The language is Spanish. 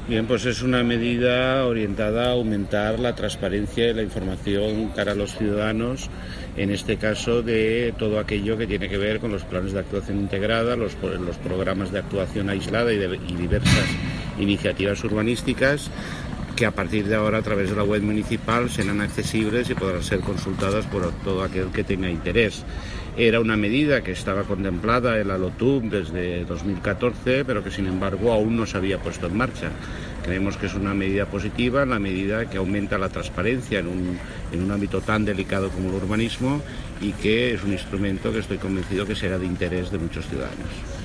Bien, pues es una medida orientada a aumentar la transparencia y la información cara a los ciudadanos, en este caso de todo aquello que tiene que ver con los planes de actuación integrada, los programas de actuación aislada y diversas iniciativas urbanísticas, que a partir de ahora a través de la web municipal serán accesibles y podrán ser consultadas por todo aquel que tenga interés. Era una medida que estaba contemplada en la LOTUB desde 2014, pero que sin embargo aún no se había puesto en marcha. Creemos que es una medida positiva en la medida que aumenta la transparencia en un ámbito tan delicado como el urbanismo, y que es un instrumento que estoy convencido que será de interés de muchos ciudadanos.